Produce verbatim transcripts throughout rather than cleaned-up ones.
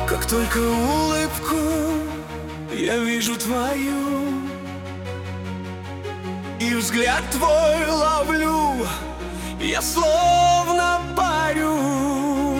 Как только улыбку я вижу твою, и взгляд твой ловлю, я словно парю.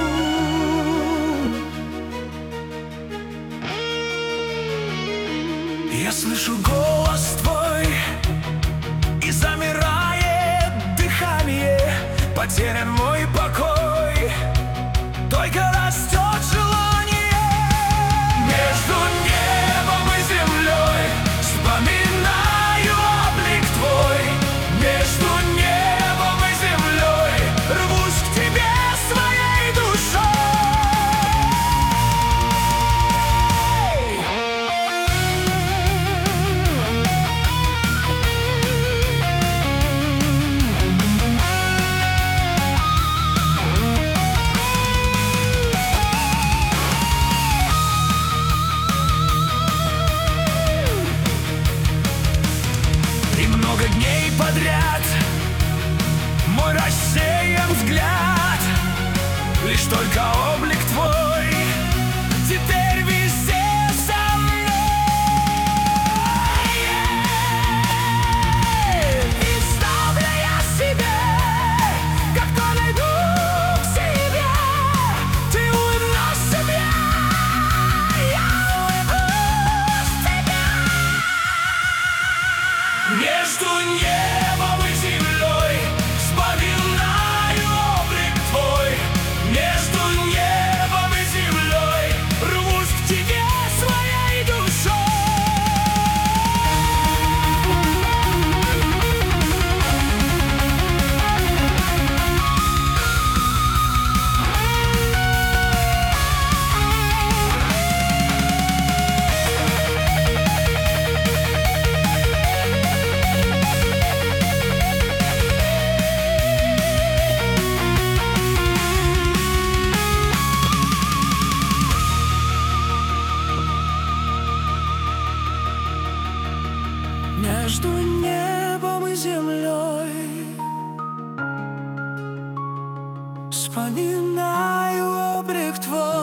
Я слышу голос твой, и замирает дыхание. Потерян мой покой, только растет желание. Между небом и землей вспоминаю облик твой. Между небом и землей рвусь к тебе своей душой. Много дней подряд мой рассеян взгляд, лишь только облик твой теперь везде со мной. Представлю я себе, как то найду к себе, ты улыбнешься мне, я улыбнусь тебе. Между небом и землей вспоминаю облик твой. Между небом и землей рвусь к тебе своей душой. Между небом и землей вспоминаю облик твой.